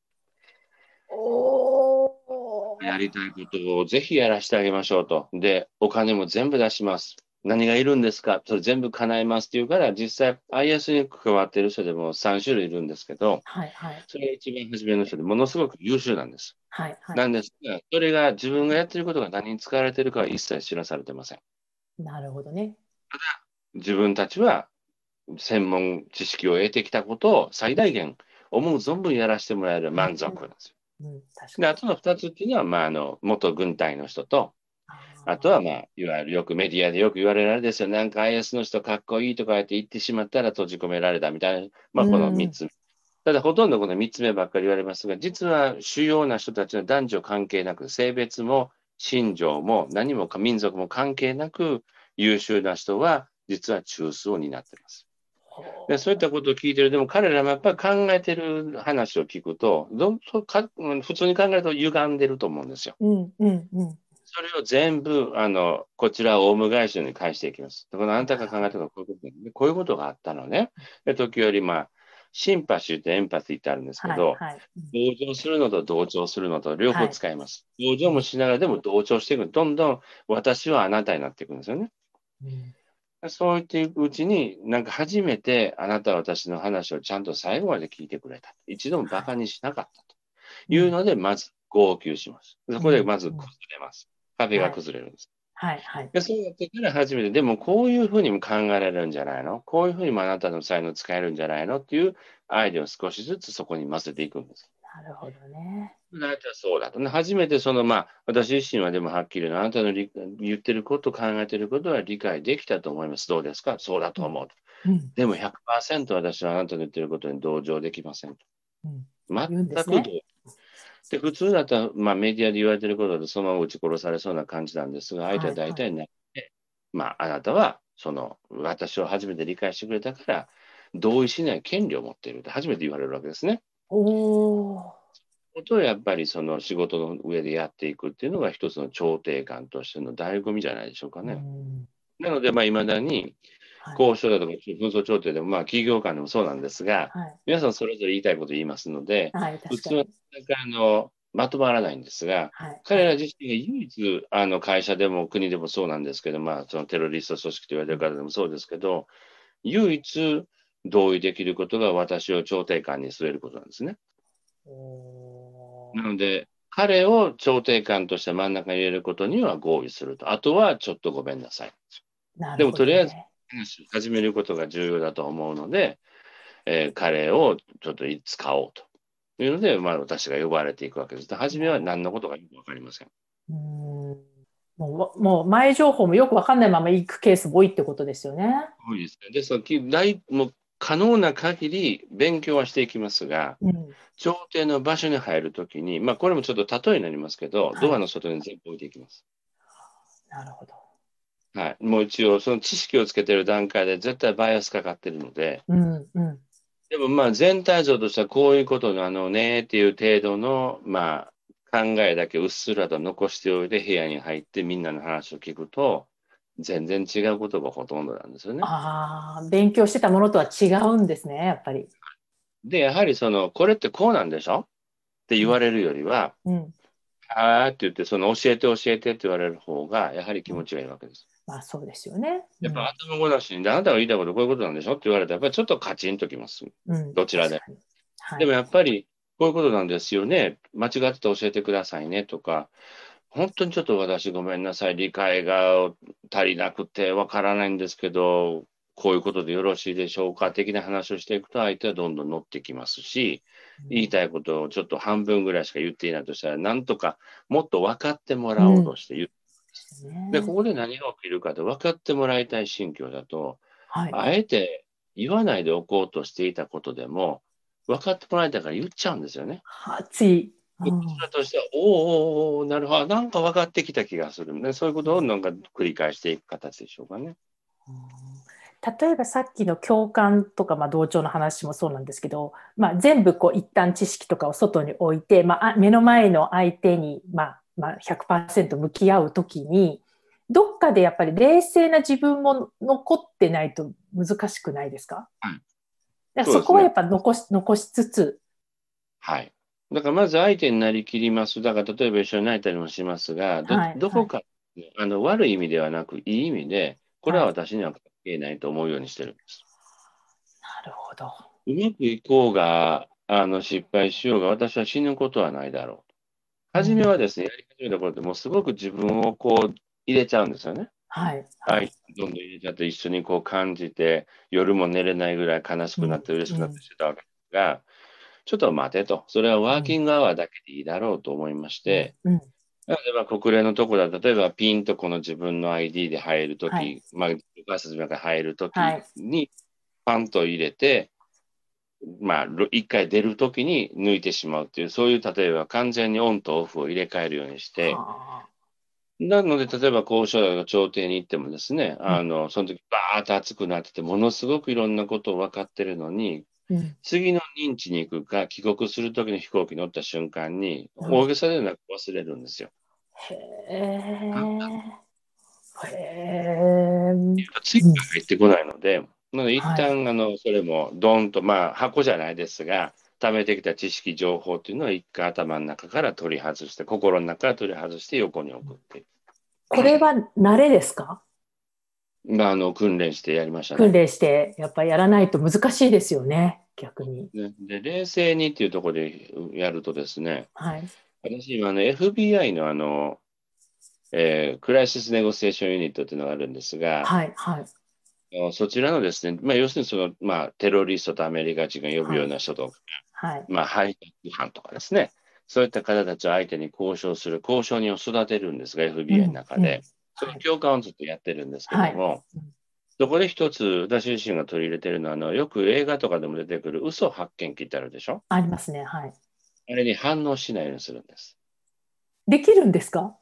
おやりー。 たいことをぜひやらせてあげましょうと。で、お金も全部出します。何がいるんですか、それ全部叶えますって言うから、実際 アイエス に関わっている人でもさん種類いるんですけど、 はいはい。 それが一番初めの人でものすごく優秀なんです。 はいはい。 なんですが、それが自分がやっていることが何に使われているかは一切知らされてません。 なるほどね。 自分たちは専門知識を得てきたことを最大限思う存分やらせてもらえるうん満足なんですよ。 うん、確で、 かに。 あとの二つっていうのは、まあ、あの、元軍隊の人と、あとは、まあ、いわゆるよくメディアでよく言われるあれですよ。なんか アイエス の人かっこいいとか言って言ってしまったら閉じ込められたみたいな、まあ、このうん。 三つ。ただ、ほとんどこの三つ目ばっかり言われますが、実は主要な人たちは男女関係なく、性別も信条も何もか民族も関係なく、優秀な人は実は中枢を担っています。で、そういったことを聞いてる。でも彼らもやっぱり考えてる話を聞くと、どそうか普通に考えると歪んでると思うんですよ。 うんうんうん。 それを全部、あの、こちら、オウム返しに返していきます。だからあなたが考えたのはこういうことで、こういうことがあったのね。で、時折、まあ、シンパシーとエンパシーってあるんですけど、 はいはい。うん、 同情するのと同調するのと両方はい。 使います。同情もしながらでも同調していく。どんどん私はあなたになっていくんですよね。 うん、 そう言っていくうちに、なんか初めてあなたは私の話をちゃんと最後まで聞いてくれた。一度も馬はい。 鹿にしなかったとうん、 いうので、まず号泣します。そこでうん、 まず崩うん。 れます。壁がはい。 崩れるんです。 はいはい。 で、そうやってから初めて、でもこういうふうにも考えられるんじゃないの、こういうふうにもあなたの才能使えるんじゃないのっていうアイデアを少しずつそこに混ぜていくんです。 なるほどね。 あなたはそうだと。初めてその、まあ、私自身はでもはっきりあなたの理言ってること、考えてることは理解できたと思います。どうですか、そうだうん、 と思うと。 うん、 でもひゃくパーセント私はあなたの言ってることに同情できませんと。 うん。 全言うんですね。 く同意。で、普通だったら、まあ、メディアで言われてることでそのまま撃ち殺されそうな感じなんですが、相手ははいはい。 大体なって、まあ、あなたは、その、私を初めて理解してくれたから、同意しない権利を持っていると初めて言われるわけですね。 おー。 ことをやっぱりその仕事の上でやっていくっていうのが一つの調停官としての醍醐味じゃないでしょうかうね。 ん。 なので、まあ、未だにはい。 交渉だとか紛争調停でも、まあ、企業間でもそうなんですが、 はい。 皆さんそれぞれ言いたいことを言いますので、 はい、 普通は確かに。 なかなかあのまとまらないんですが、 はい、はい。 彼ら自身が唯一、あの会社でも国でもそうなんですけど、まあ、そのテロリスト組織と言われてる方でもそうですけど、唯一同意できることが私を調停官に据えることなんですね。なおー。 ので、彼を調停官として真ん中に入れることには合意すると。あとはちょっとごめんなさい。でも、 なるほとりあえずどね。 話を始めることが重要だと思うので、えー彼をちょっと使おうというので、まあ、私が呼ばれていくわけです。初めはなるほ何のことかよくわかりません。 ど。うーん。もうわ、もう前情報もよくわかんないまま行くケースも多いってことですよね。 多いですね。ですからき大もう可能な限り勉強はしていきますが、 うん。 調停の場所に入るときに、まあ、これもちょっと例えになりますけど、 はい。 ドアの外に全部置いていきます。 なるほど。 はい。もう一応、その知識をつけてる段階で絶対バイアスかかってるので、 うん、うん。 でもまあ全体像としてはこういうことなのねっていう程度の、まあ、考えだけうっすらと残しておいて部屋に入ってみんなの話を聞くと、全然違うことがほとんどなんですよね。 ああ、勉強してたものとは違うんですね、やっぱり。 で、やはりその、これってこうなんでしょってうん、 言われるよりは、 うん、 あーって言って、その教えて教えてって言われる方が、やはり気うん。 持ちがいいわけです。 まあそうですよね。うやっぱん、 頭ごなしに、であなたが言いたいことこういうことなんでしょって言われたら、やっぱりちょっとカチンときます。 うん、 どちらで。 確かに。はでもい。 やっぱり、こういうことなんですよね。間違ってて教えてくださいねとか、本当にちょっと私ごめんなさい。理解が足りなくてわからないんですけど、こういうことでよろしいでしょうか的な話をしていくと相手はどんどん乗ってきますし、 うん、 言いたいことをちょっと半分ぐらいしか言っていないとしたら、なんとかもっと分かってもらおううん。 として言う。 ですで、こね。 こで何が起きるかと分かってもらいたい心境だと、 はい。 あえて言わないでおこうとしていたことでも、分かってもらいたいから言っちゃうんですよね。 は、つい。うでこちらん。 としては、おーおーおー、なるほど、なんか分かってきた気がするね。そういうことをなんか繰り返していく形でしょうかね。 うん、 例えばさっきの共感とか、まあ、同調の話もそうなんですけど、まあ、全部こう一旦知識とかを外に置いて、まあ、目の前の相手に、まあまあ、ひゃくパーセント向き合うときに、どっかでやっぱり冷静な自分も残ってないと難しくないですか？ はい。 だからそうですね。 そこはやっぱ残し、残しつつ、 はい。だからまず相手になりきります。だから例えば一緒に泣いたりもしますが、ど、 はい、はい、 どこか、あの悪い意味ではなく、いい意味で、これはい。 は私には関係ないと思うようにしてるんです。 なるほど。 うまくいこうが、あの失敗しようが、私は死ぬことはないだろう。初めうん、 はですね、やり始めた頃ってもうすごく自分をこう入れちゃうんですよね。 はい、ははい。 い。 どんどん入れちゃって一緒にこう感じて、夜も寝れないぐらい悲しうん、 くなって嬉しくなってうん、 してたわけですが、ちょっと待てと。それはワーうん、 キングアワーだけでいいだろうと思いましうん、 て、 うん。 例えば国連のところだ、例えばピンとこの自分の アイディー で入るとはい、 き、まあ、ご挨拶なんか入るときはい。 に、パンと入れて、まあ、ろ一回出るときに抜いてしまうっていう、そういう、例えば完全にオンとオフを入れ替えるようにして、 はあ。 なので、例えば交渉の調停に行ってもですね、 うん、 あの、その時バーッと熱くなってて、ものすごくいろんなことを分かってるのに、 うん、 次の認知に行くか、帰国する時の飛行機に乗った瞬間に、 うん。 大げさでなく忘れるんですよ。 へえ。へえ。うん。 次が入ってこないので、なので一はい。 旦、あの、それも、ドンと、まあ、箱じゃないですが、貯めてきた知識、情報っていうのを一回頭の中から取り外して、心の中から取り外して横に置くっていう。 これは慣れですか？ まあ、あの、訓練してやりましたね。 訓練して、やっぱりやらないと難しいですよね、逆に。 で、で冷静にっていうところでやるとですね、 はい。 私今あの エフビーアイ のあの、えークライシスネゴシエーションユニットっていうのがあるんですが、 はい、はい、 あのそちらのですね、まあ、要するにその、まあ、テロリストとアメリカ人が呼ぶはい、 ような人とか、 はい。 まあ、背徳犯とかですね、そういった方たちを相手に交渉する交渉人を育てるんですが、 うエフビーアイ のん、うん。 中で、そのはい、 教官をずっとやってるんですけはい。 ども、 うん、 そこで一つ私自身が取り入れてるのは、あのよく映画とかでも出てくる嘘発見器ってあるでしょ？ ありますね、はい。 あれに反応しないようにするんです。 できるんですか？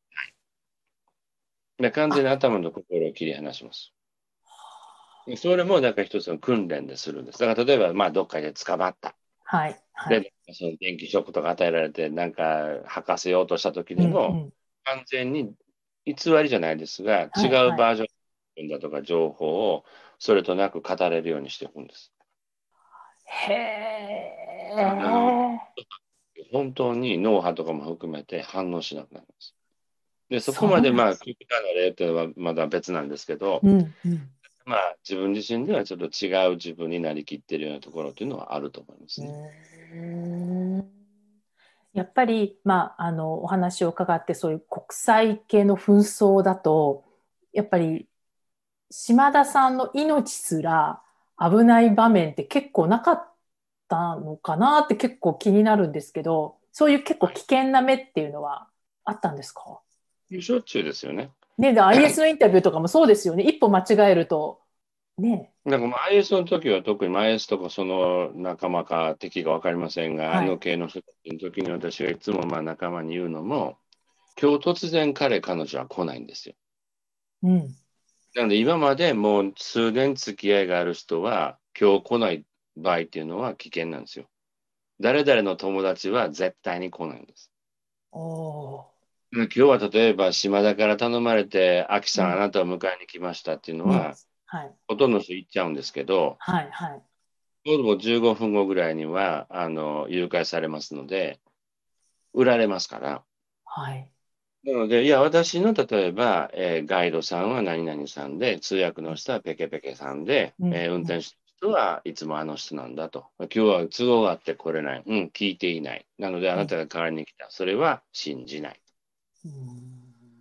で完全にあ、 頭の心を切り離します。それもなんか一つの訓練でするんです。だから例えば、まあ、どっかで捕まった。 はい、はい。 で、その電気ショックとか与えられて、なんか吐かせようとした時うん、うでも、 ん。 完全に偽りじゃないですが、違はい、はい。 うバージョンだとか情報をそれとなく語れるようにしていくんです。 へあのえ。 本当に脳波とかも含めて反応しなくなります。で、そこそうまでまあ、 なんです。 極端な例っていうのはまだ別なんですけど、 うん、うん。 まあ、自分自身ではちょっと違う自分になりきってるようなところっていうのはあると思いますうね。 ーん。やっぱり、まあ、あの、お話を伺って、そういう国際系の紛争だと、やっぱり、島田さんの命すら危ない場面って結構なかったのかなって結構気になるんですけど、そういう結構危険な目っていうのはあったんですか？ しょっちゅうですよね。 ね、で、アイエス のインタビューとかもそうですよね。一歩間違えると、ね。 なんかまあ アイエス の時は特にまあ アイエス とかその仲間か敵か分かりませんが、あはい。 の系の人たちの時に私がいつもまあ仲間に言うのも、今日突然彼、彼女は来ないんですよ。 うん。 なので今までもう数年付き合いがある人は、今日来ない場合っていうのは危険なんですよ。誰々の友達は絶対に来ないんです。 おー。 今日は例えば島田から頼まれて、アキさんあうん。 なたを迎えに来ましたっていうのうん。 は、 はい。 ほとんどの人行っちゃうんですけど、 はい、はい。 ちょうどじゅうごふんごぐらいには、あの、誘拐されますので、売られますから。 はい。 なので、いや、私の例えば、えーガイドさんは何々さんで、通訳の人はペケペケさんで、 うん。 えー運うん。 転手の人はいつもあの人なんだと。今日は都合があって来れない。うん、聞いていない。なので、あうん。 なたが代わりに来た。それは信じない。 うん。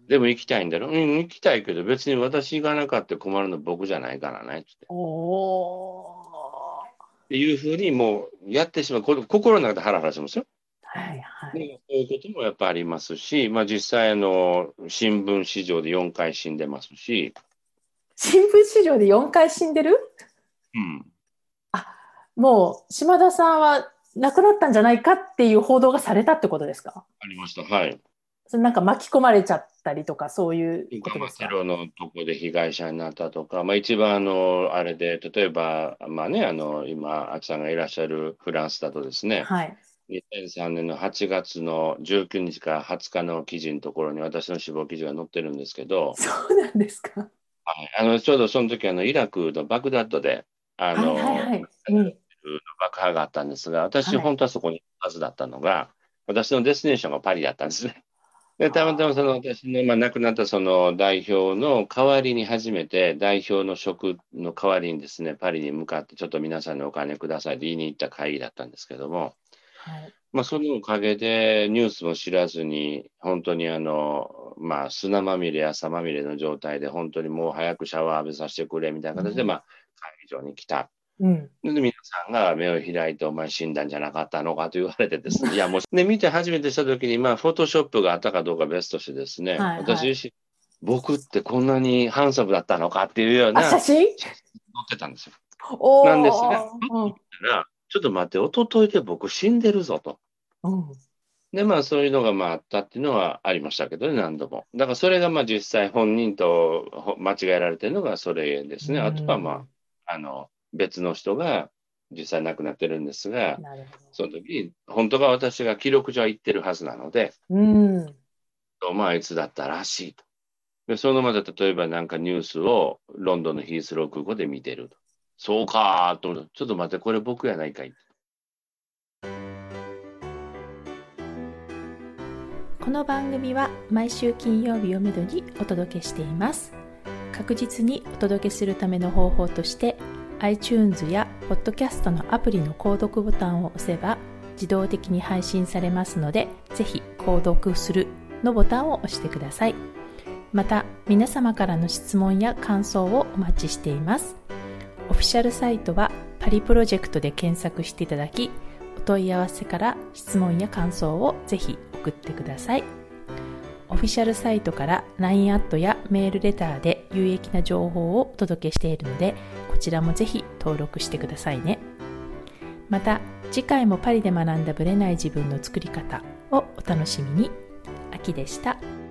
でも行きたいんだろうん、行きたいけど、別に私行かなかったら困るの僕じゃないからね。っておー。 っていうふうに、もうやってしまう。これ心の中でハラハラしますよ。 はい、はい。 でそういうこともやっぱありますし、まあ、実際あの、新聞市場でよんかい死んでますし、 新聞市場でよんかい死んでる？ うん、 あ、もう、島田さんは亡くなったんじゃないかっていう報道がされたってことですか？ ありました。はい。 それなんか巻き込まれちゃったりとか、そういうことですか？ テロのとこで被害者になったとか、まあ、一番あの、あれで、例えば、まあね、あの、今、秋さんがいらっしゃるフランスだとですね、 はい。 にせんさんねんのはちがつのじゅうくにちからはつかの記事のところに私の死亡記事が載ってるんですけど、 そうなんですか。 はい、あのちょうどその時あのイラクのバグダッドであはいはいのはい。うん。 爆破があったんですが、私、 はい。 本当はそこにいるはずだったのが、私のデスティネーションがパリだったんですね。で、たまたまそのは私の、まあ、亡くなったその代表の代わりに初めて、代表の職の代わりにですね、パリに向かって、ちょっと皆さんにお金くださいと言いに行った会議だったんですけども、 あ。はい。 まあ、そのおかげでニュースも知らずに、本当にあの、まあ、砂まみれ、朝まみれの状態で、本当にもう早くシャワー浴びさせてくれみたいな形で、 うん。 まあ、会議場に来た。 うん。 で、皆さんが目を開いて、お前死んだんじゃなかったのかと言われてですね、いや、もう、で、見て初めてしたときに、まあ、フォトショップがあったかどうか別としてですね、 はいはい。 私自身、僕ってこんなにハンサムだったのかっていうようあ、写な真。 写真載ってたんですよ。なんですが、 おー。うん。 だからちょっと待って、一昨日で僕死んでるぞと。 うん。 で、まあ、そういうのがまああったっていうのはありましたけどね、何度も。だからそれがまあ実際本人とほ間違えられてるのがそれでうすね。あとはまん。 あ、あの、別の人が実際亡くなってるんですが、 なるほその時に、本当は私が記録上は言ってるはずなので、 ど。うん。 まあ、あいつだったらしいと。で、そのまた例えばなんかニュースをロンドンのヒースロー空港で見てると。そうかーと思って、ちょっと待って、これ僕やないかい。 この番組は毎週金曜日をめどにお届けしています。確実にお届けするための方法として iTunes や Podcast のアプリの購読ボタンを押せば自動的に配信されますので、ぜひ購読するのボタンを押してください。また皆様からの質問や感想をお待ちしています。オフィシャルサイトはパリプロジェクトで検索していただき、お問い合わせから質問や感想をぜひ送ってください。オフィシャルサイトから ライン アットやメールレターで有益な情報をお届けしているので、こちらもぜひ登録してくださいね。また次回もパリで学んだブレない自分の作り方をお楽しみに。秋でした。